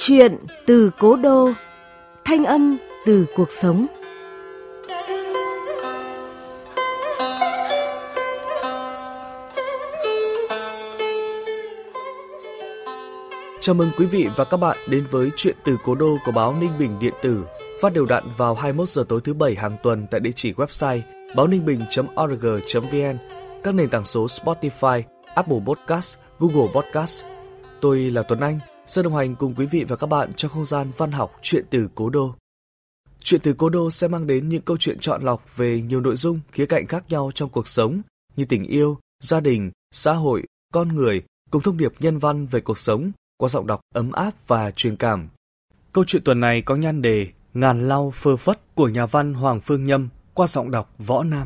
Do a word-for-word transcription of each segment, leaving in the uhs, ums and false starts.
Chuyện từ cố đô, thanh âm từ cuộc sống. Chào mừng quý vị và các bạn đến với Chuyện từ cố đô của báo Ninh Bình điện tử, phát đều đặn vào hai mươi mốt giờ tối thứ bảy hàng tuần tại địa chỉ website báo ninh bình chấm o r g chấm v n, các nền tảng số Spotify, Apple Podcast, Google Podcast. Tôi là Tuấn Anh, sẽ đồng hành cùng quý vị và các bạn trong không gian văn học Chuyện từ cố đô. Chuyện từ cố đô sẽ mang đến những câu chuyện chọn lọc về nhiều nội dung, khía cạnh khác nhau trong cuộc sống như tình yêu, gia đình, xã hội, con người, cùng thông điệp nhân văn về cuộc sống qua giọng đọc ấm áp và truyền cảm. Câu chuyện tuần này có nhan đề Ngàn lau phơ phất của nhà văn Hoàng Phương Nhâm qua giọng đọc Võ Nam.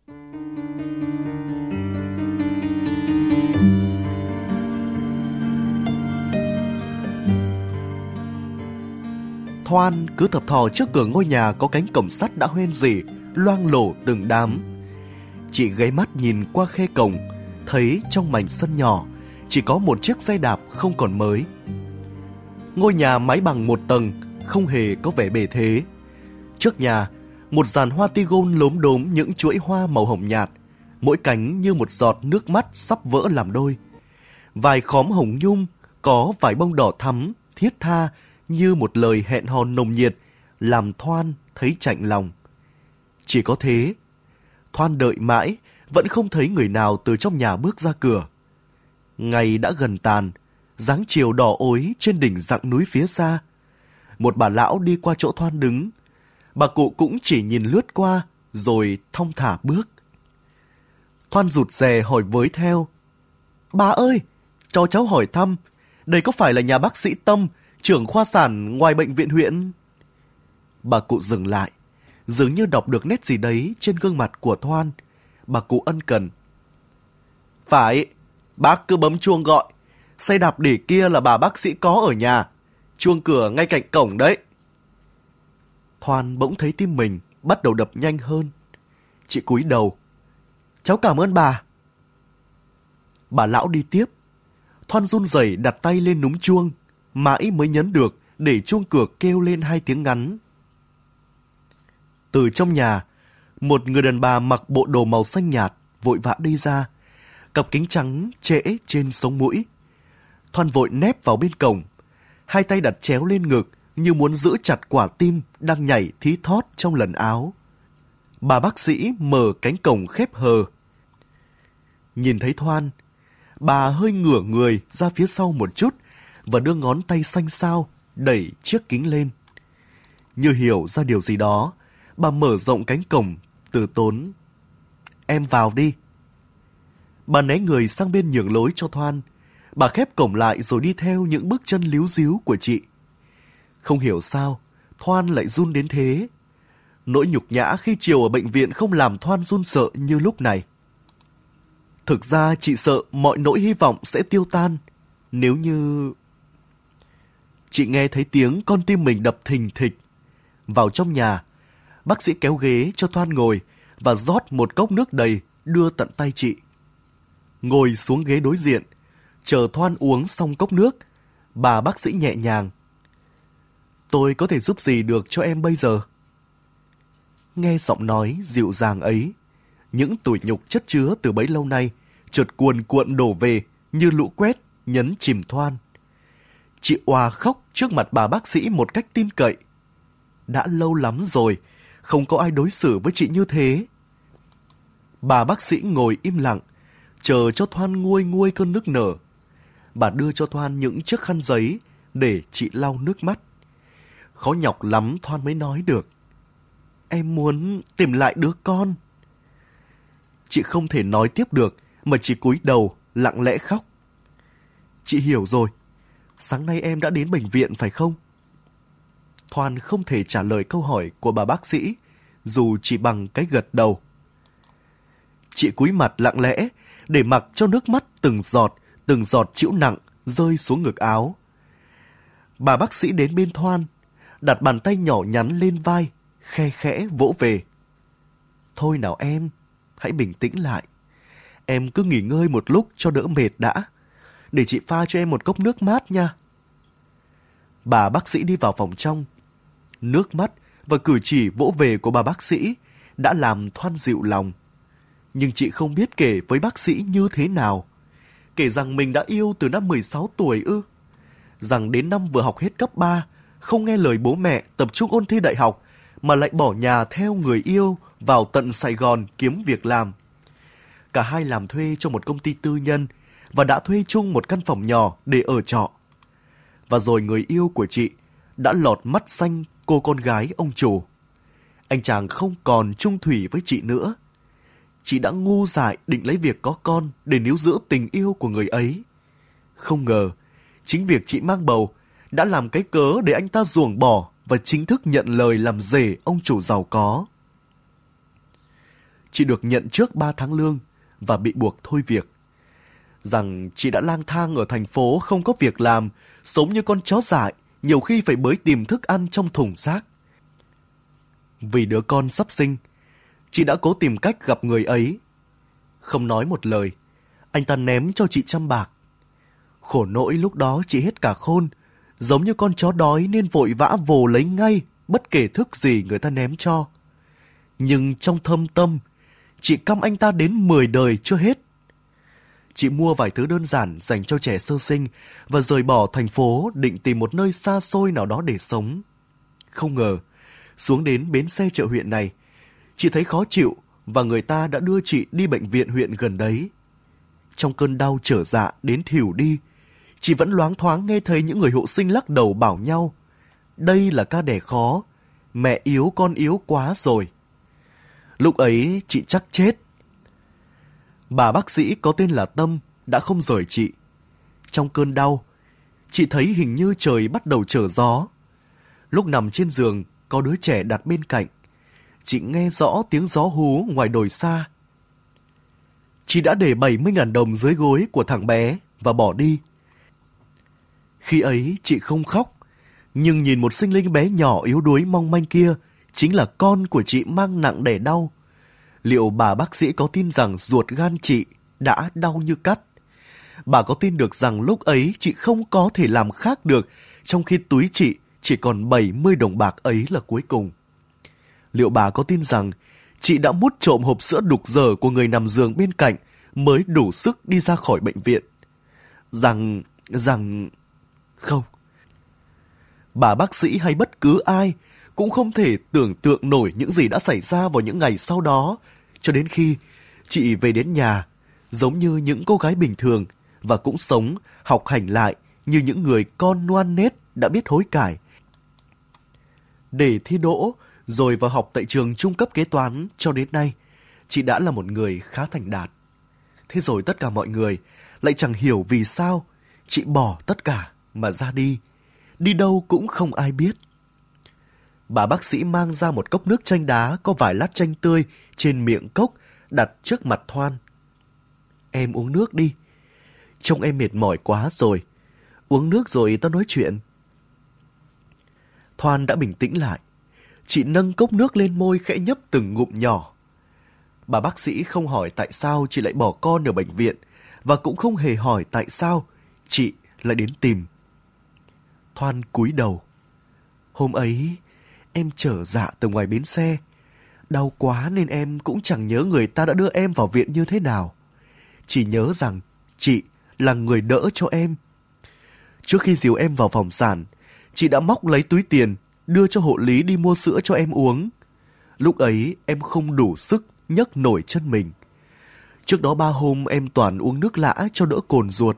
Thoan cứ thập thò trước cửa ngôi nhà có cánh cổng sắt đã hoen rỉ, loang lổ từng đám. Chị gáy mắt nhìn qua khe cổng, thấy trong mảnh sân nhỏ chỉ có một chiếc xe đạp không còn mới. Ngôi nhà mái bằng một tầng, không hề có vẻ bề thế. Trước nhà, một dàn hoa tigon lốm đốm những chuỗi hoa màu hồng nhạt, mỗi cánh như một giọt nước mắt sắp vỡ làm đôi. Vài khóm hồng nhung có vài bông đỏ thắm, thiết tha như một lời hẹn hò nồng nhiệt, làm Thoan thấy chạnh lòng. Chỉ có thế, Thoan đợi mãi, vẫn không thấy người nào từ trong nhà bước ra cửa. Ngày đã gần tàn, dáng chiều đỏ ối trên đỉnh dặng núi phía xa. Một bà lão đi qua chỗ Thoan đứng. Bà cụ cũng chỉ nhìn lướt qua, rồi thong thả bước. Thoan rụt rè hỏi với theo. Bà ơi, cho cháu hỏi thăm, đây có phải là nhà bác sĩ Tâm, trưởng khoa sản ngoài bệnh viện huyện? Bà cụ dừng lại, dường như đọc được nét gì đấy trên gương mặt của Thoan. Bà cụ ân cần. Phải, bác cứ bấm chuông gọi. Xe đạp để kia là bà bác sĩ có ở nhà. Chuông cửa ngay cạnh cổng đấy. Thoan bỗng thấy tim mình bắt đầu đập nhanh hơn. Chị cúi đầu. Cháu cảm ơn bà. Bà lão đi tiếp. Thoan run rẩy đặt tay lên núm chuông, mãi mới nhấn được để chuông cửa kêu lên hai tiếng ngắn. Từ trong nhà, một người đàn bà mặc bộ đồ màu xanh nhạt vội vã đi ra, cặp kính trắng trễ trên sống mũi. Thoan vội nép vào bên cổng, hai tay đặt chéo lên ngực như muốn giữ chặt quả tim đang nhảy thí thót trong lần áo. Bà bác sĩ mở cánh cổng khép hờ. Nhìn thấy Thoan, bà hơi ngửa người ra phía sau một chút và đưa ngón tay xanh xao đẩy chiếc kính lên. Như hiểu ra điều gì đó, bà mở rộng cánh cổng, từ tốn. Em vào đi. Bà né người sang bên nhường lối cho Thoan. Bà khép cổng lại rồi đi theo những bước chân líu díu của chị. Không hiểu sao, Thoan lại run đến thế. Nỗi nhục nhã khi chiều ở bệnh viện không làm Thoan run sợ như lúc này. Thực ra chị sợ mọi nỗi hy vọng sẽ tiêu tan nếu như... Chị nghe thấy tiếng con tim mình đập thình thịch. Vào trong nhà, bác sĩ kéo ghế cho Thoan ngồi và rót một cốc nước đầy đưa tận tay chị. Ngồi xuống ghế đối diện, chờ Thoan uống xong cốc nước, bà bác sĩ nhẹ nhàng. Tôi có thể giúp gì được cho em bây giờ? Nghe giọng nói dịu dàng ấy, những tủi nhục chất chứa từ bấy lâu nay chợt cuồn cuộn đổ về như lũ quét nhấn chìm Thoan. Chị òa khóc trước mặt bà bác sĩ một cách tin cậy. Đã lâu lắm rồi, không có ai đối xử với chị như thế. Bà bác sĩ ngồi im lặng, chờ cho Thoan nguôi nguôi cơn nức nở. Bà đưa cho Thoan những chiếc khăn giấy để chị lau nước mắt. Khó nhọc lắm Thoan mới nói được. Em muốn tìm lại đứa con. Chị không thể nói tiếp được mà chỉ cúi đầu lặng lẽ khóc. Chị hiểu rồi. Sáng nay em đã đến bệnh viện phải không? Thoan không thể trả lời câu hỏi của bà bác sĩ, dù chỉ bằng cái gật đầu. Chị cúi mặt lặng lẽ để mặc cho nước mắt từng giọt, từng giọt chịu nặng rơi xuống ngực áo. Bà bác sĩ đến bên Thoan, đặt bàn tay nhỏ nhắn lên vai, khe khẽ vỗ về. Thôi nào em, hãy bình tĩnh lại. Em cứ nghỉ ngơi một lúc cho đỡ mệt đã. Để chị pha cho em một cốc nước mát nha. Bà bác sĩ đi vào phòng trong. Nước mắt và cử chỉ vỗ về của bà bác sĩ đã làm Thoan dịu lòng. Nhưng chị không biết kể với bác sĩ như thế nào. Kể rằng mình đã yêu từ năm mười sáu tuổi ư? Rằng đến năm vừa học hết cấp ba, không nghe lời bố mẹ tập trung ôn thi đại học, mà lại bỏ nhà theo người yêu vào tận Sài Gòn kiếm việc làm. Cả hai làm thuê cho một công ty tư nhân và đã thuê chung một căn phòng nhỏ để ở trọ. Và rồi người yêu của chị đã lọt mắt xanh cô con gái ông chủ. Anh chàng không còn chung thủy với chị nữa. Chị đã ngu dại định lấy việc có con để níu giữ tình yêu của người ấy. Không ngờ, chính việc chị mang bầu đã làm cái cớ để anh ta ruồng bỏ và chính thức nhận lời làm rể ông chủ giàu có. Chị được nhận trước ba tháng lương và bị buộc thôi việc. Rằng chị đã lang thang ở thành phố không có việc làm, sống như con chó dại, nhiều khi phải bới tìm thức ăn trong thùng rác. Vì đứa con sắp sinh, chị đã cố tìm cách gặp người ấy. Không nói một lời, anh ta ném cho chị trăm bạc. Khổ nỗi lúc đó chị hết cả khôn, giống như con chó đói nên vội vã vồ lấy ngay, bất kể thức gì người ta ném cho. Nhưng trong thâm tâm, chị căm anh ta đến mười đời chưa hết. Chị mua vài thứ đơn giản dành cho trẻ sơ sinh và rời bỏ thành phố định tìm một nơi xa xôi nào đó để sống. Không ngờ, xuống đến bến xe chợ huyện này, chị thấy khó chịu và người ta đã đưa chị đi bệnh viện huyện gần đấy. Trong cơn đau trở dạ đến thỉu đi, chị vẫn loáng thoáng nghe thấy những người hộ sinh lắc đầu bảo nhau: đây là ca đẻ khó, mẹ yếu con yếu quá rồi. Lúc ấy chị chắc chết. Bà bác sĩ có tên là Tâm đã không rời chị. Trong cơn đau, chị thấy hình như trời bắt đầu trở gió. Lúc nằm trên giường, có đứa trẻ đặt bên cạnh. Chị nghe rõ tiếng gió hú ngoài đồi xa. Chị đã để bảy mươi nghìn đồng dưới gối của thằng bé và bỏ đi. Khi ấy chị không khóc, nhưng nhìn một sinh linh bé nhỏ yếu đuối mong manh kia chính là con của chị mang nặng đẻ đau. Liệu bà bác sĩ có tin rằng ruột gan chị đã đau như cắt? Bà có tin được rằng lúc ấy chị không có thể làm khác được, trong khi túi chị chỉ còn bảy mươi đồng bạc ấy là cuối cùng? Liệu bà có tin rằng chị đã mút trộm hộp sữa đục dở của người nằm giường bên cạnh mới đủ sức đi ra khỏi bệnh viện? Rằng... rằng... Không. Bà bác sĩ hay bất cứ ai cũng không thể tưởng tượng nổi những gì đã xảy ra vào những ngày sau đó, cho đến khi chị về đến nhà, giống như những cô gái bình thường, và cũng sống, học hành lại như những người con ngoan nết đã biết hối cải. Để thi đỗ, rồi vào học tại trường trung cấp kế toán cho đến nay, chị đã là một người khá thành đạt. Thế rồi tất cả mọi người lại chẳng hiểu vì sao chị bỏ tất cả mà ra đi. Đi đâu cũng không ai biết. Bà bác sĩ mang ra một cốc nước chanh đá có vài lát chanh tươi trên miệng cốc đặt trước mặt Thoan. Em uống nước đi. Trông em mệt mỏi quá rồi. Uống nước rồi tao nói chuyện. Thoan đã bình tĩnh lại. Chị nâng cốc nước lên môi khẽ nhấp từng ngụm nhỏ. Bà bác sĩ không hỏi tại sao chị lại bỏ con ở bệnh viện, và cũng không hề hỏi tại sao chị lại đến tìm. Thoan cúi đầu. Hôm ấy, em trở dạ từ ngoài bến xe. Đau quá nên em cũng chẳng nhớ người ta đã đưa em vào viện như thế nào. Chỉ nhớ rằng chị là người đỡ cho em. Trước khi dìu em vào phòng sản, chị đã móc lấy túi tiền, đưa cho hộ lý đi mua sữa cho em uống. Lúc ấy em không đủ sức nhấc nổi chân mình. Trước đó ba hôm em toàn uống nước lã cho đỡ cồn ruột.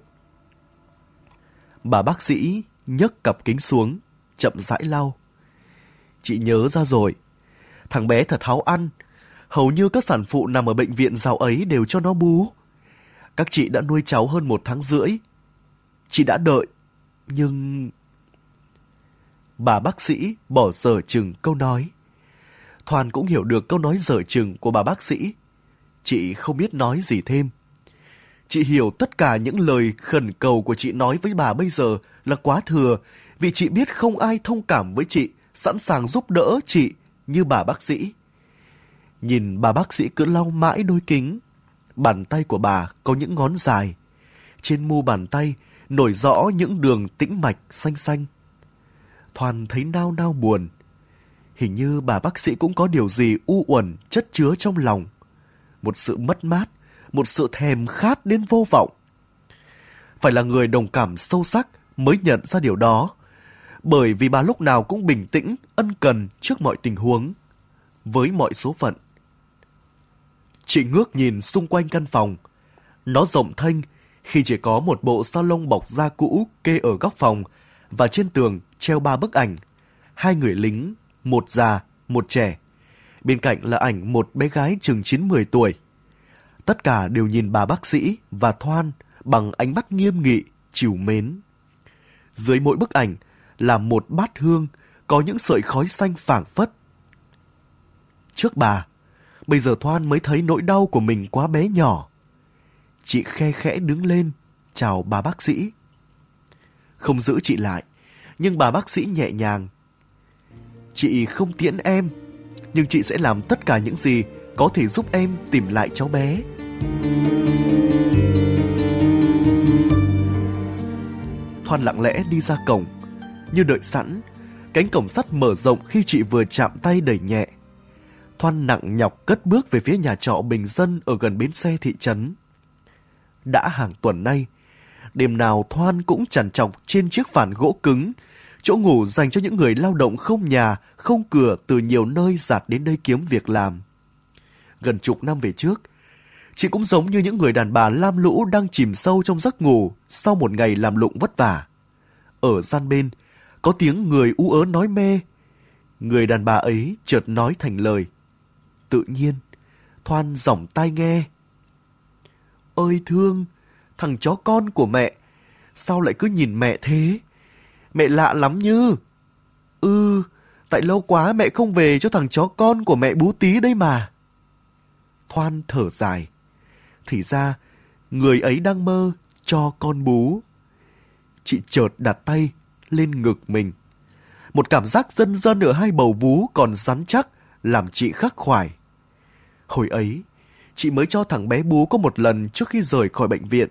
Bà bác sĩ nhấc cặp kính xuống, chậm rãi lau. Chị nhớ ra rồi. Thằng bé thật háu ăn. Hầu như các sản phụ nằm ở bệnh viện dạo ấy đều cho nó bú. Các chị đã nuôi cháu hơn một tháng rưỡi. Chị đã đợi, nhưng... Bà bác sĩ bỏ dở chừng câu nói. Thoan cũng hiểu được câu nói dở chừng của bà bác sĩ. Chị không biết nói gì thêm. Chị hiểu tất cả những lời khẩn cầu của chị nói với bà bây giờ là quá thừa, vì chị biết không ai thông cảm với chị, sẵn sàng giúp đỡ chị như bà bác sĩ. Nhìn bà bác sĩ cứ lau mãi đôi kính. Bàn tay của bà có những ngón dài. Trên mu bàn tay nổi rõ những đường tĩnh mạch xanh xanh. Thoan thấy nao nao buồn. Hình như bà bác sĩ cũng có điều gì u uẩn chất chứa trong lòng. Một sự mất mát, một sự thèm khát đến vô vọng. Phải là người đồng cảm sâu sắc mới nhận ra điều đó. Bởi vì bà lúc nào cũng bình tĩnh, ân cần trước mọi tình huống, với mọi số phận. Chị ngước nhìn xung quanh căn phòng. Nó rộng thênh khi chỉ có một bộ salon bọc da cũ kê ở góc phòng và trên tường treo ba bức ảnh. Hai người lính, một già, một trẻ. Bên cạnh là ảnh một bé gái chừng chín mười tuổi. Tất cả đều nhìn bà bác sĩ và Thoan bằng ánh mắt nghiêm nghị, trìu mến. Dưới mỗi bức ảnh là một bát hương có những sợi khói xanh phảng phất. Trước bà, bây giờ Thoan mới thấy nỗi đau của mình quá bé nhỏ. Chị khe khẽ đứng lên, chào bà bác sĩ. Không giữ chị lại, nhưng bà bác sĩ nhẹ nhàng. Chị không tiễn em, nhưng chị sẽ làm tất cả những gì có thể giúp em tìm lại cháu bé. Thoan lặng lẽ đi ra cổng. Như đợi sẵn, cánh cổng sắt mở rộng khi chị vừa chạm tay đẩy nhẹ. Thoan nặng nhọc cất bước về phía nhà trọ bình dân ở gần bến xe thị trấn. Đã hàng tuần nay, đêm nào Thoan cũng trằn trọc trên chiếc phản gỗ cứng, chỗ ngủ dành cho những người lao động không nhà, không cửa từ nhiều nơi dạt đến đây kiếm việc làm. Gần chục năm về trước, chị cũng giống như những người đàn bà lam lũ đang chìm sâu trong giấc ngủ sau một ngày làm lụng vất vả. Ở gian bên, có tiếng người ú ớ nói mê. Người đàn bà ấy chợt nói thành lời. Tự nhiên, Thoan giỏng tai nghe. Ơi thương, thằng chó con của mẹ, sao lại cứ nhìn mẹ thế? Mẹ lạ lắm như. Ừ, tại lâu quá mẹ không về cho thằng chó con của mẹ bú tí đây mà. Thoan thở dài. Thì ra, người ấy đang mơ cho con bú. Chị chợt đặt tay lên ngực mình. Một cảm giác dân dân ở hai bầu vú còn rắn chắc làm chị khắc khoải. Hồi ấy, chị mới cho thằng bé bú có một lần trước khi rời khỏi bệnh viện.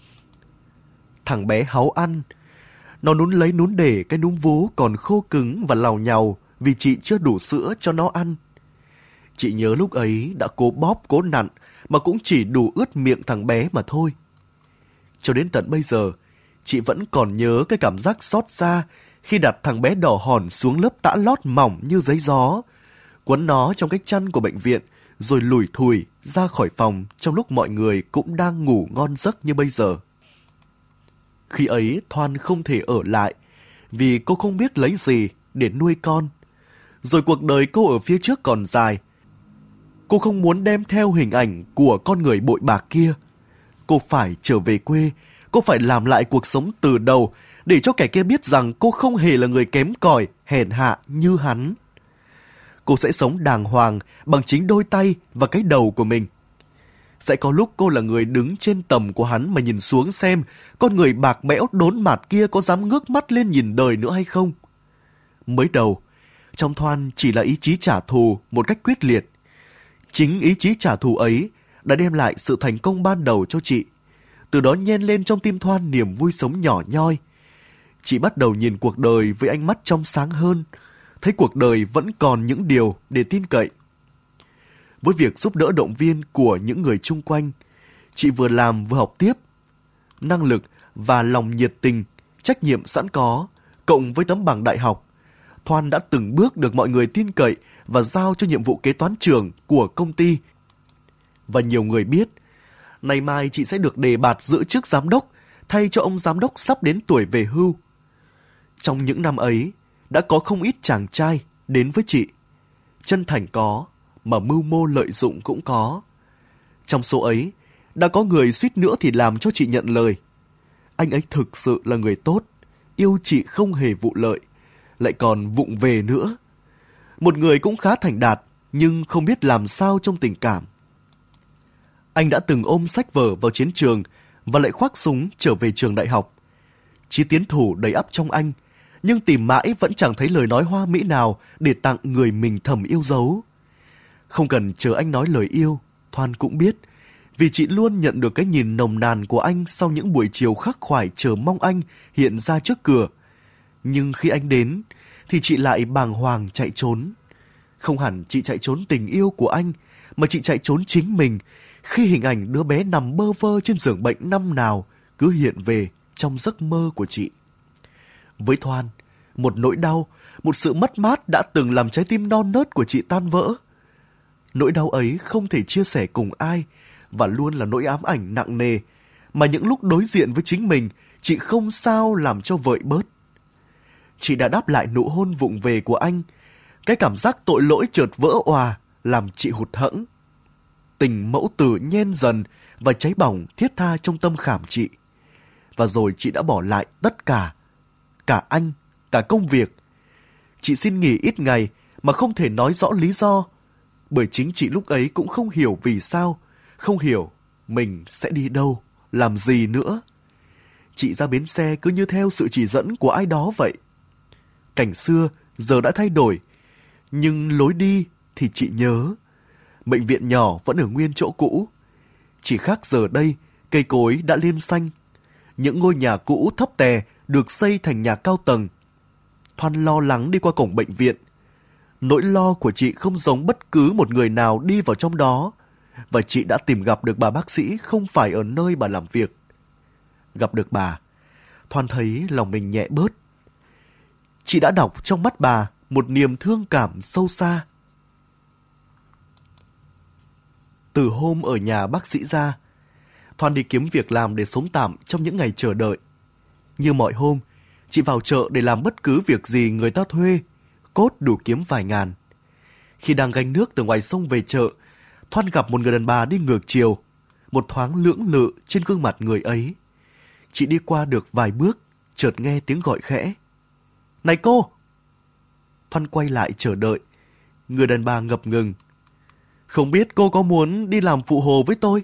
Thằng bé háu ăn. Nó nún lấy nún để cái núm vú còn khô cứng và lào nhào vì chị chưa đủ sữa cho nó ăn. Chị nhớ lúc ấy đã cố bóp cố nặn mà cũng chỉ đủ ướt miệng thằng bé mà thôi. Cho đến tận bây giờ, chị vẫn còn nhớ cái cảm giác xót xa khi đặt thằng bé đỏ hòn xuống lớp tã lót mỏng như giấy gió, quấn nó trong cái chăn của bệnh viện, rồi lủi thủi ra khỏi phòng trong lúc mọi người cũng đang ngủ ngon giấc như bây giờ. Khi ấy Thoan không thể ở lại vì cô không biết lấy gì để nuôi con. Rồi cuộc đời cô ở phía trước còn dài. Cô không muốn đem theo hình ảnh của con người bội bạc kia. Cô phải trở về quê, cô phải làm lại cuộc sống từ đầu để cho kẻ kia biết rằng cô không hề là người kém cỏi, hèn hạ như hắn. Cô sẽ sống đàng hoàng bằng chính đôi tay và cái đầu của mình. Sẽ có lúc cô là người đứng trên tầm của hắn mà nhìn xuống xem con người bạc bẽo đốn mạt kia có dám ngước mắt lên nhìn đời nữa hay không. Mới đầu, trong Thoan chỉ là ý chí trả thù một cách quyết liệt. Chính ý chí trả thù ấy đã đem lại sự thành công ban đầu cho chị. Từ đó nhen lên trong tim Thoan niềm vui sống nhỏ nhoi. Chị bắt đầu nhìn cuộc đời với ánh mắt trong sáng hơn, thấy cuộc đời vẫn còn những điều để tin cậy. Với việc giúp đỡ động viên của những người chung quanh, chị vừa làm vừa học tiếp. Năng lực và lòng nhiệt tình, trách nhiệm sẵn có, cộng với tấm bằng đại học, Thoan đã từng bước được mọi người tin cậy và giao cho nhiệm vụ kế toán trưởng của công ty. Và nhiều người biết, nay mai chị sẽ được đề bạt giữ chức giám đốc, thay cho ông giám đốc sắp đến tuổi về hưu. Trong những năm ấy, đã có không ít chàng trai đến với chị. Chân thành có, mà mưu mô lợi dụng cũng có. Trong số ấy, đã có người suýt nữa thì làm cho chị nhận lời. Anh ấy thực sự là người tốt, yêu chị không hề vụ lợi, lại còn vụng về nữa. Một người cũng khá thành đạt, nhưng không biết làm sao trong tình cảm. Anh đã từng ôm sách vở vào chiến trường và lại khoác súng trở về trường đại học. Chí tiến thủ đầy ắp trong anh, nhưng tìm mãi vẫn chẳng thấy lời nói hoa mỹ nào để tặng người mình thầm yêu dấu. Không cần chờ anh nói lời yêu, Thoan cũng biết, vì chị luôn nhận được cái nhìn nồng nàn của anh sau những buổi chiều khắc khoải chờ mong anh hiện ra trước cửa. Nhưng khi anh đến, thì chị lại bàng hoàng chạy trốn. Không hẳn chị chạy trốn tình yêu của anh, mà chị chạy trốn chính mình khi hình ảnh đứa bé nằm bơ vơ trên giường bệnh năm nào cứ hiện về trong giấc mơ của chị. Với Thoan, một nỗi đau, một sự mất mát đã từng làm trái tim non nớt của chị tan vỡ. Nỗi đau ấy không thể chia sẻ cùng ai và luôn là nỗi ám ảnh nặng nề mà những lúc đối diện với chính mình, chị không sao làm cho vơi bớt. Chị đã đáp lại nụ hôn vụng về của anh. Cái cảm giác tội lỗi chợt vỡ òa làm chị hụt hẫng. Tình mẫu tử nhen dần và cháy bỏng thiết tha trong tâm khảm chị. Và rồi chị đã bỏ lại tất cả, cả anh, cả công việc. Chị xin nghỉ ít ngày mà không thể nói rõ lý do, bởi chính chị lúc ấy cũng không hiểu vì sao, không hiểu mình sẽ đi đâu, làm gì nữa. Chị ra bến xe cứ như theo sự chỉ dẫn của ai đó vậy. Cảnh xưa giờ đã thay đổi, nhưng lối đi thì chị nhớ. Bệnh viện nhỏ vẫn ở nguyên chỗ cũ. Chỉ khác giờ đây, cây cối đã lên xanh. Những ngôi nhà cũ thấp tè được xây thành nhà cao tầng. Thoan lo lắng đi qua cổng bệnh viện. Nỗi lo của chị không giống bất cứ một người nào đi vào trong đó. Và chị đã tìm gặp được bà bác sĩ không phải ở nơi bà làm việc. Gặp được bà, Thoan thấy lòng mình nhẹ bớt. Chị đã đọc trong mắt bà một niềm thương cảm sâu xa. Từ hôm ở nhà bác sĩ ra, Thoan đi kiếm việc làm để sống tạm trong những ngày chờ đợi. Như mọi hôm, chị vào chợ để làm bất cứ việc gì người ta thuê, cốt đủ kiếm vài ngàn. Khi đang gánh nước từ ngoài sông về chợ, Thoan gặp một người đàn bà đi ngược chiều, một thoáng lưỡng lự trên gương mặt người ấy. Chị đi qua được vài bước, chợt nghe tiếng gọi khẽ. Này cô! Thoan quay lại chờ đợi. Người đàn bà ngập ngừng. Không biết cô có muốn đi làm phụ hồ với tôi?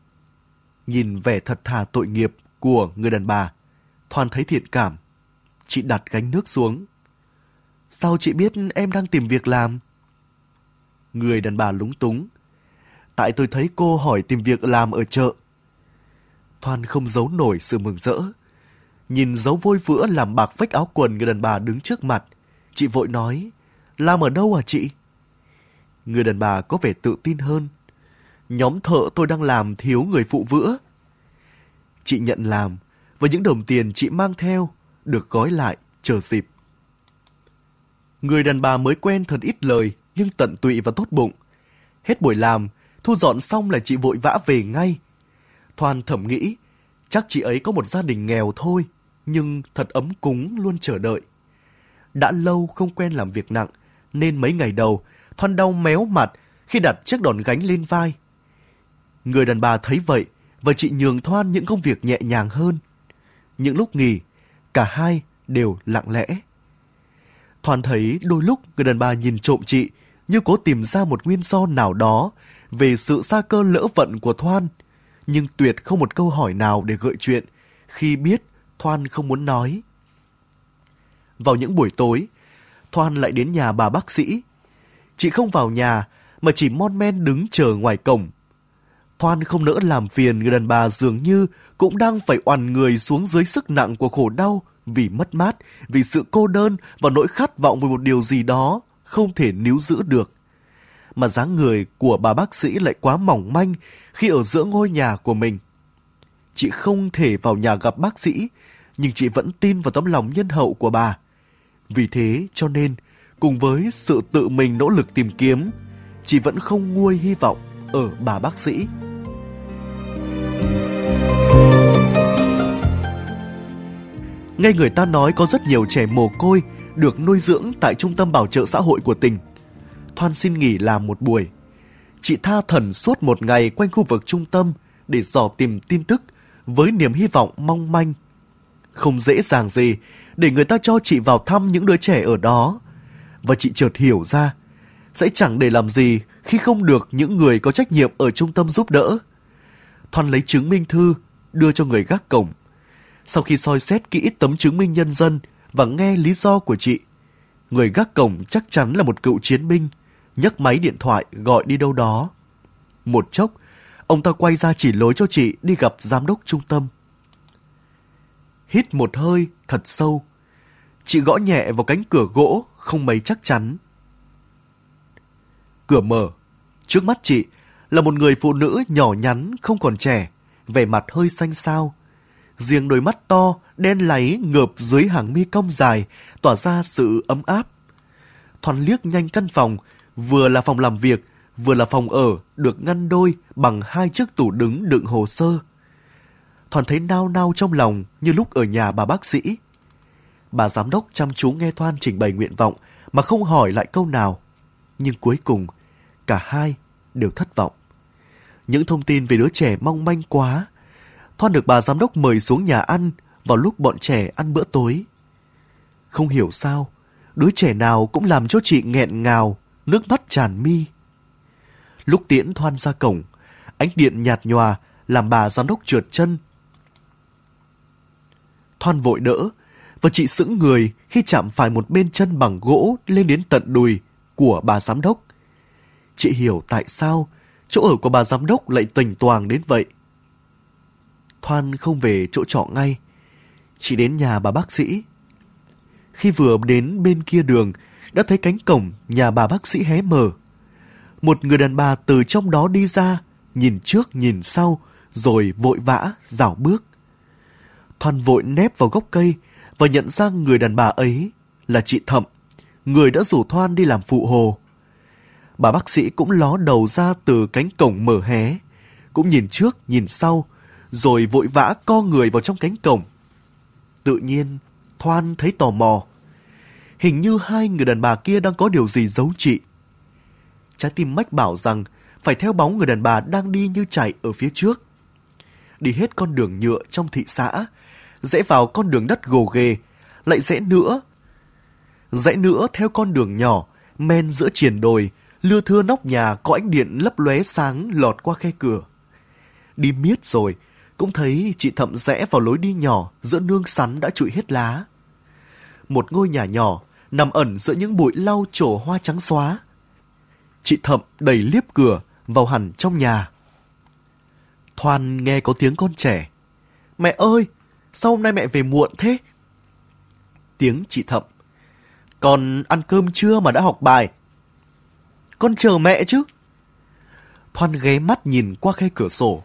Nhìn vẻ thật thà tội nghiệp của người đàn bà, Thoan thấy thiện cảm. Chị đặt gánh nước xuống. Sao chị biết em đang tìm việc làm? Người đàn bà lúng túng. Tại tôi thấy cô hỏi tìm việc làm ở chợ. Thoan không giấu nổi sự mừng rỡ. Nhìn dấu vôi vữa làm bạc vách áo quần người đàn bà đứng trước mặt, chị vội nói, làm ở đâu hả chị? Người đàn bà có vẻ tự tin hơn. Nhóm thợ tôi đang làm thiếu người phụ vữa. Chị nhận làm, và những đồng tiền chị mang theo được gói lại chờ dịp. Người đàn bà mới quen thật ít lời, nhưng tận tụy và tốt bụng. Hết buổi làm, thu dọn xong là chị vội vã về ngay. Thoan thầm nghĩ, chắc chị ấy có một gia đình nghèo thôi, nhưng thật ấm cúng luôn chờ đợi. Đã lâu không quen làm việc nặng, nên mấy ngày đầu, Thoan đau méo mặt khi đặt chiếc đòn gánh lên vai. Người đàn bà thấy vậy, và chị nhường Thoan những công việc nhẹ nhàng hơn. Những lúc nghỉ, cả hai đều lặng lẽ. Thoan thấy đôi lúc người đàn bà nhìn trộm chị, như cố tìm ra một nguyên do nào đó về sự sa cơ lỡ vận của Thoan, nhưng tuyệt không một câu hỏi nào để gợi chuyện khi biết Thoan không muốn nói. Vào những buổi tối, Thoan lại đến nhà bà bác sĩ. Chị không vào nhà mà chỉ mon men đứng chờ ngoài cổng. Thoan không nỡ làm phiền người đàn bà, dường như cũng đang phải oằn người xuống dưới sức nặng của khổ đau vì mất mát, vì sự cô đơn và nỗi khát vọng về một điều gì đó không thể níu giữ được. Mà dáng người của bà bác sĩ lại quá mỏng manh khi ở giữa ngôi nhà của mình. Chị không thể vào nhà gặp bác sĩ, nhưng chị vẫn tin vào tấm lòng nhân hậu của bà. Vì thế cho nên, cùng với sự tự mình nỗ lực tìm kiếm, chị vẫn không nguôi hy vọng ở bà bác sĩ. Nghe người ta nói có rất nhiều trẻ mồ côi được nuôi dưỡng tại trung tâm bảo trợ xã hội của tỉnh. Thoan xin nghỉ làm một buổi. Chị tha thẩn suốt một ngày quanh khu vực trung tâm để dò tìm tin tức với niềm hy vọng mong manh. Không dễ dàng gì để người ta cho chị vào thăm những đứa trẻ ở đó. Và chị chợt hiểu ra, sẽ chẳng để làm gì khi không được những người có trách nhiệm ở trung tâm giúp đỡ. Thoan lấy chứng minh thư, đưa cho người gác cổng. Sau khi soi xét kỹ tấm chứng minh nhân dân và nghe lý do của chị, người gác cổng chắc chắn là một cựu chiến binh, nhấc máy điện thoại gọi đi đâu đó. Một chốc, ông ta quay ra chỉ lối cho chị đi gặp giám đốc trung tâm. Hít một hơi thật sâu, Chị gõ nhẹ vào cánh cửa gỗ không mấy chắc chắn. Cửa mở. Trước mắt chị là một người phụ nữ nhỏ nhắn không còn trẻ, vẻ mặt hơi xanh xao. Riêng đôi mắt to, đen láy ngợp dưới hàng mi cong dài, tỏa ra sự ấm áp. Thoăn liếc nhanh căn phòng, vừa là phòng làm việc, vừa là phòng ở, được ngăn đôi bằng hai chiếc tủ đứng đựng hồ sơ. Thoăn thấy nao nao trong lòng như lúc ở nhà bà bác sĩ. Bà giám đốc chăm chú nghe Thoăn trình bày nguyện vọng mà không hỏi lại câu nào. Nhưng cuối cùng, cả hai đều thất vọng. Những thông tin về đứa trẻ mong manh quá. Thoăn được bà giám đốc mời xuống nhà ăn vào lúc bọn trẻ ăn bữa tối. Không hiểu sao, đứa trẻ nào cũng làm cho chị nghẹn ngào, nước mắt tràn mi. Lúc tiễn Thoăn ra cổng, ánh điện nhạt nhòa làm bà giám đốc trượt chân. Thoăn vội đỡ, và chị sững người khi chạm phải một bên chân bằng gỗ lên đến tận đùi của bà giám đốc. Chị hiểu tại sao chỗ ở của bà giám đốc lại tềnh toàng đến vậy. Thoăn không về chỗ trọ ngay. Chị đến nhà bà bác sĩ. Khi vừa đến bên kia đường, đã thấy cánh cổng nhà bà bác sĩ hé mở. Một người đàn bà từ trong đó đi ra, nhìn trước nhìn sau, rồi vội vã rảo bước. Thoăn vội nép vào gốc cây và nhận ra người đàn bà ấy là chị Thậm, người đã rủ Thoăn đi làm phụ hồ. Bà bác sĩ cũng ló đầu ra từ cánh cổng mở hé, cũng nhìn trước nhìn sau, rồi vội vã co người vào trong cánh cổng. Tự nhiên, Thoăn thấy tò mò. Hình như hai người đàn bà kia đang có điều gì giấu chị. Trái tim mách bảo rằng phải theo bóng người đàn bà đang đi như chạy ở phía trước. Đi hết con đường nhựa trong thị xã, rẽ vào con đường đất gồ ghề, lại rẽ nữa. Rẽ nữa theo con đường nhỏ, men giữa triền đồi, lưa thưa nóc nhà có ánh điện lấp lóe sáng lọt qua khe cửa. Đi miết rồi, cũng thấy chị Thậm rẽ vào lối đi nhỏ giữa nương sắn đã trụi hết lá. Một ngôi nhà nhỏ nằm ẩn giữa những bụi lau trổ hoa trắng xóa. Chị Thậm đẩy liếp cửa vào hẳn trong nhà. Thoăn nghe có tiếng con trẻ. Mẹ ơi, sao hôm nay mẹ về muộn thế? Tiếng chị Thậm. Con ăn cơm chưa mà đã học bài? Con chờ mẹ chứ. Thoăn ghé mắt nhìn qua khe cửa sổ.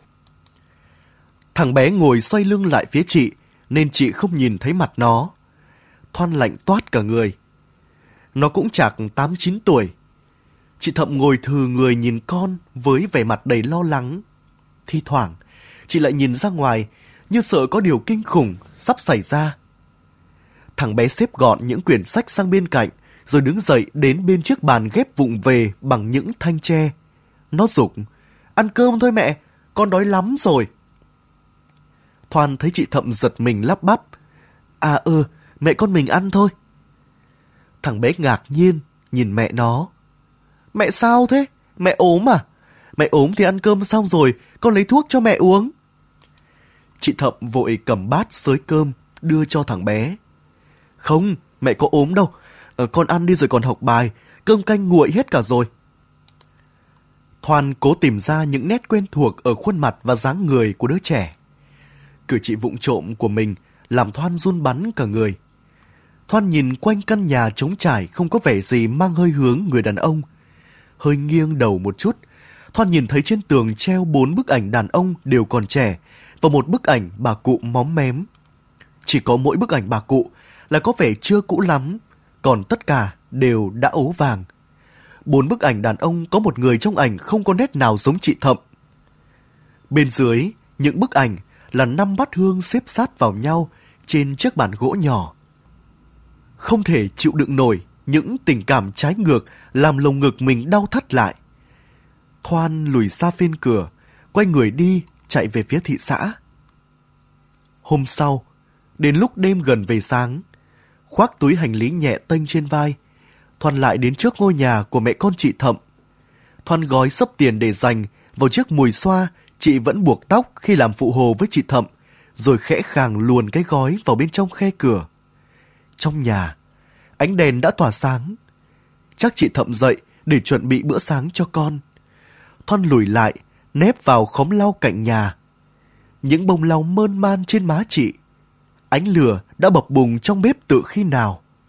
Thằng bé ngồi xoay lưng lại phía chị, nên chị không nhìn thấy mặt nó. Thoăn lạnh toát cả người. Nó cũng chạc tám chín tuổi. Chị Thậm ngồi thừ người nhìn con với vẻ mặt đầy lo lắng. Thi thoảng, chị lại nhìn ra ngoài như sợ có điều kinh khủng sắp xảy ra. Thằng bé xếp gọn những quyển sách sang bên cạnh, rồi đứng dậy đến bên chiếc bàn ghép vụng về bằng những thanh tre. Nó giục, ăn cơm thôi mẹ, con đói lắm rồi. Thoăn thấy chị Thậm giật mình lắp bắp. À ừ, mẹ con mình ăn thôi. Thằng bé ngạc nhiên nhìn mẹ nó. Mẹ sao thế? Mẹ ốm à? Mẹ ốm thì ăn cơm xong rồi, con lấy thuốc cho mẹ uống. Chị Thậm vội cầm bát xới cơm đưa cho thằng bé. Không, mẹ có ốm đâu. À, con ăn đi rồi còn học bài, cơm canh nguội hết cả rồi. Thoăn cố tìm ra những nét quen thuộc ở khuôn mặt và dáng người của đứa trẻ. Cử chỉ vụng trộm của mình làm Thoăn run bắn cả người. Thoăn nhìn quanh căn nhà trống trải không có vẻ gì mang hơi hướng người đàn ông. Hơi nghiêng đầu một chút, Thoăn nhìn thấy trên tường treo bốn bức ảnh đàn ông đều còn trẻ và một bức ảnh bà cụ móm mém. Chỉ có mỗi bức ảnh bà cụ là có vẻ chưa cũ lắm, còn tất cả đều đã ố vàng. Bốn bức ảnh đàn ông có một người trong ảnh không có nét nào giống chị Thậm. Bên dưới những bức ảnh là năm bát hương xếp sát vào nhau trên chiếc bàn gỗ nhỏ. Không thể chịu đựng nổi những tình cảm trái ngược làm lồng ngực mình đau thắt lại. Thoăn lùi xa phên cửa, quay người đi chạy về phía thị xã. Hôm sau, đến lúc đêm gần về sáng, khoác túi hành lý nhẹ tênh trên vai, Thoăn lại đến trước ngôi nhà của mẹ con chị Thậm. Thoăn gói xấp tiền để dành vào chiếc mùi xoa chị vẫn buộc tóc khi làm phụ hồ với chị Thậm, rồi khẽ khàng luồn cái gói vào bên trong khe cửa. Trong nhà, ánh đèn đã tỏa sáng. Chắc chị Thậm dậy để chuẩn bị bữa sáng cho con. Thoăn lùi lại, nép vào khóm lau cạnh nhà. Những bông lau mơn man trên má chị. Ánh lửa đã bập bùng trong bếp từ khi nào.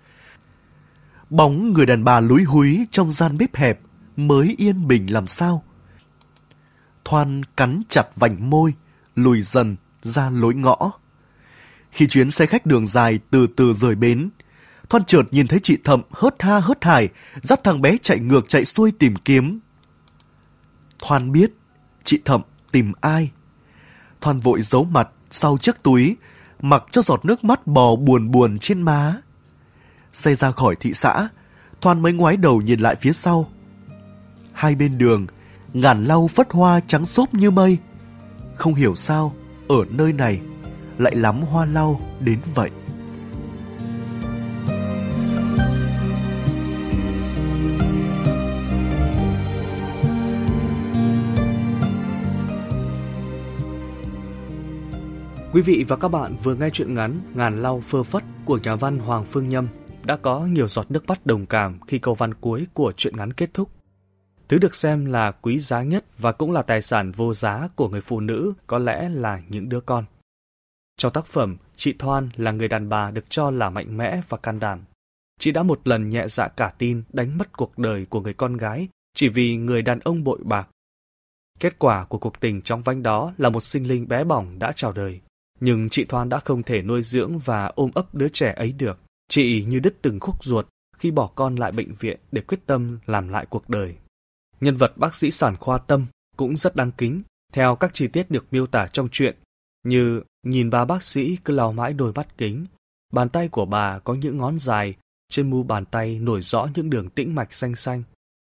Bóng người đàn bà lúi húi trong gian bếp hẹp mới yên bình làm sao. Thoan cắn chặt vành môi, lùi dần ra lối ngõ. Khi chuyến xe khách đường dài từ từ rời bến, Thoan chợt nhìn thấy chị Thậm hớt ha hớt hải dắt thằng bé chạy ngược chạy xuôi tìm kiếm. Thoan biết chị Thậm tìm ai. Thoan vội giấu mặt sau chiếc túi, mặc cho giọt nước mắt bò buồn buồn trên má. Xe ra khỏi thị xã, Thoan mới ngoái đầu nhìn lại phía sau. Hai bên đường, ngàn lau phất hoa trắng xốp như mây. Không hiểu sao, ở nơi này lại lắm hoa lau đến vậy. Quý vị và các bạn vừa nghe truyện ngắn Ngàn lau phơ phất của nhà văn Hoàng Phương Nhâm. Đã có nhiều giọt nước mắt đồng cảm khi câu văn cuối của truyện ngắn kết thúc. Thứ được xem là quý giá nhất và cũng là tài sản vô giá của người phụ nữ có lẽ là những đứa con. Trong tác phẩm, chị Thoan là người đàn bà được cho là mạnh mẽ và can đảm. Chị đã một lần nhẹ dạ cả tin đánh mất cuộc đời của người con gái chỉ vì người đàn ông bội bạc. Kết quả của cuộc tình chóng vánh đó là một sinh linh bé bỏng đã chào đời. Nhưng chị Thoan đã không thể nuôi dưỡng và ôm ấp đứa trẻ ấy được. Chị như đứt từng khúc ruột khi bỏ con lại bệnh viện để quyết tâm làm lại cuộc đời. Nhân vật bác sĩ sản khoa Tâm cũng rất đáng kính, theo các chi tiết được miêu tả trong truyện, như nhìn bà bác sĩ cứ lau mãi đôi mắt kính, bàn tay của bà có những ngón dài, trên mu bàn tay nổi rõ những đường tĩnh mạch xanh xanh.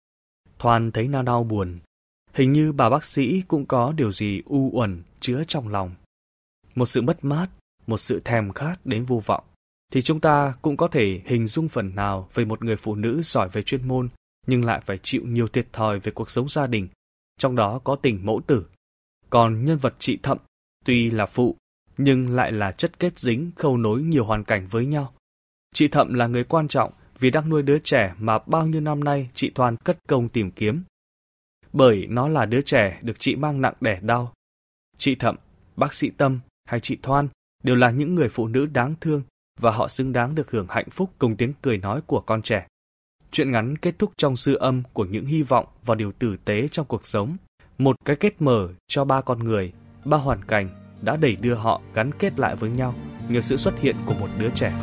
Thoan thấy nao nao buồn, hình như bà bác sĩ cũng có điều gì u uẩn chứa trong lòng. Một sự mất mát, một sự thèm khát đến vô vọng, thì chúng ta cũng có thể hình dung phần nào về một người phụ nữ giỏi về chuyên môn, nhưng lại phải chịu nhiều thiệt thòi về cuộc sống gia đình, trong đó có tình mẫu tử. Còn nhân vật chị Thậm, tuy là phụ, nhưng lại là chất kết dính khâu nối nhiều hoàn cảnh với nhau. Chị Thậm là người quan trọng vì đang nuôi đứa trẻ mà bao nhiêu năm nay chị Thoan cất công tìm kiếm. Bởi nó là đứa trẻ được chị mang nặng đẻ đau. Chị Thậm, bác sĩ Tâm hay chị Thoan đều là những người phụ nữ đáng thương và họ xứng đáng được hưởng hạnh phúc cùng tiếng cười nói của con trẻ. Truyện ngắn kết thúc trong dư âm của những hy vọng và điều tử tế trong cuộc sống. Một cái kết mở cho ba con người, ba hoàn cảnh đã đẩy đưa họ gắn kết lại với nhau nhờ sự xuất hiện của một đứa trẻ.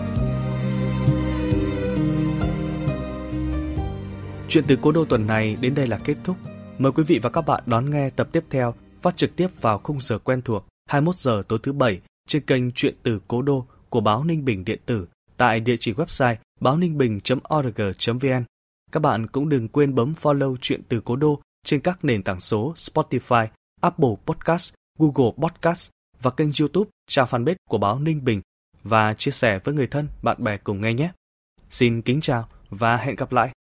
Chuyện từ Cố Đô tuần này đến đây là kết thúc. Mời quý vị và các bạn đón nghe tập tiếp theo phát trực tiếp vào khung giờ quen thuộc hai mươi mốt giờ tối thứ Bảy trên kênh Chuyện từ Cố Đô của báo Ninh Bình điện tử tại địa chỉ website báo ninh bình chấm org chấm vn. Các bạn cũng đừng quên bấm follow Chuyện từ Cố Đô trên các nền tảng số Spotify, Apple Podcast, Google Podcast và kênh YouTube, trang fanpage của báo Ninh Bình và chia sẻ với người thân, bạn bè cùng nghe nhé. Xin kính chào và hẹn gặp lại.